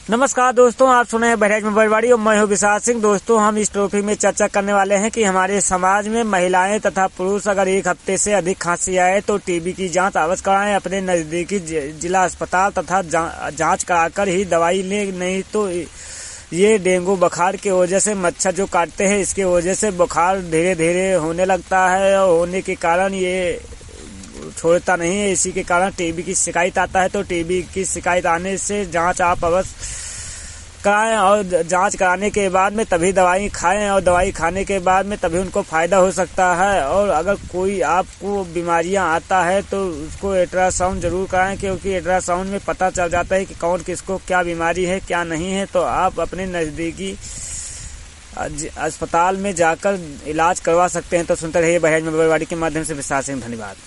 नमस्कार दोस्तों, आप सुने हैं बहराइच में बरवाड़ी और मैं हूं विशाल सिंह। दोस्तों, हम इस टॉपिक में चर्चा करने वाले हैं कि हमारे समाज में महिलाएं तथा पुरुष अगर एक हफ्ते से अधिक खांसी आए तो टीबी की जांच अवश्य कराएं। अपने नजदीकी जिला अस्पताल तथा जांच कराकर ही दवाई लें, नहीं तो ये डेंगू बुखार की वजह से मच्छर जो काटते हैं इसके वजह से बुखार धीरे धीरे होने लगता है और होने के कारण ये छोड़ता नहीं है। इसी के कारण टीबी की शिकायत आता है। तो टीबी की शिकायत आने से जांच आप अवश्य कराएं और जांच कराने के बाद में तभी दवाई खाएं और दवाई खाने के बाद में तभी उनको फायदा हो सकता है। और अगर कोई आपको बीमारियां आता है तो उसको अल्ट्रासाउंड जरूर कराएं, क्योंकि अल्ट्रासाउंड में पता चल जाता है कि कौन किसको क्या बीमारी है क्या नहीं है। तो आप अपने नजदीकी अस्पताल में जाकर इलाज करवा सकते हैं। तो सुनते रहिए बहराइच में बरवाड़ी के माध्यम से विशाल सिंह। धन्यवाद।